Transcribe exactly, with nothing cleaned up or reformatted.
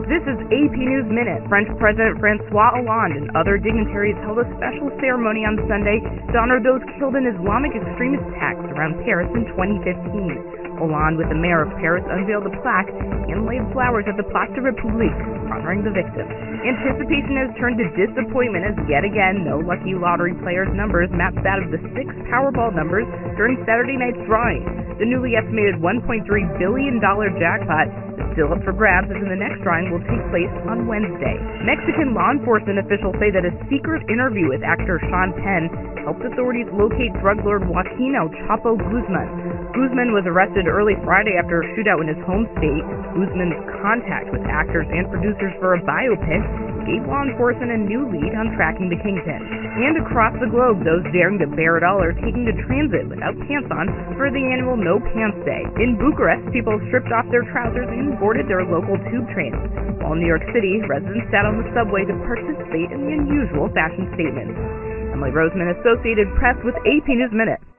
This is A P News Minute. French President François Hollande and other dignitaries held a special ceremony on Sunday to honor those killed in Islamic extremist attacks around Paris in twenty fifteen. Hollande, with the mayor of Paris, unveiled a plaque and laid flowers at the Place de République, honoring the victims. Anticipation has turned to disappointment as yet again no lucky lottery players' numbers matched that of the six Powerball numbers during Saturday night's drawing. The newly estimated one point three billion dollars jackpot is still up for grabs, as in the next drawing will take place on Wednesday. Mexican law enforcement officials say that a secret interview with actor Sean Penn helped authorities locate drug lord Joaquin El Chapo Guzman. Guzman was arrested early Friday after a shootout in his home state. Guzman's contact with actors and producers for a biopic gave law enforcement a new lead on tracking the kingpin. And across the globe, those daring to bear it all are taking to transit without pants on for the annual No Pants Day. In Bucharest, people stripped off their trousers and boarded their local tube trains, while in New York City, residents sat on the subway to participate in the unusual fashion statements. Emily Roseman, Associated Press, with A P News Minute.